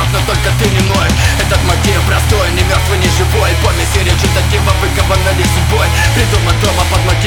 мертв, но только ты не мой. Этот мотив простой, не мертвый, не живой. Помесь и речитатива выкованы судьбой. Придуман дома под мотив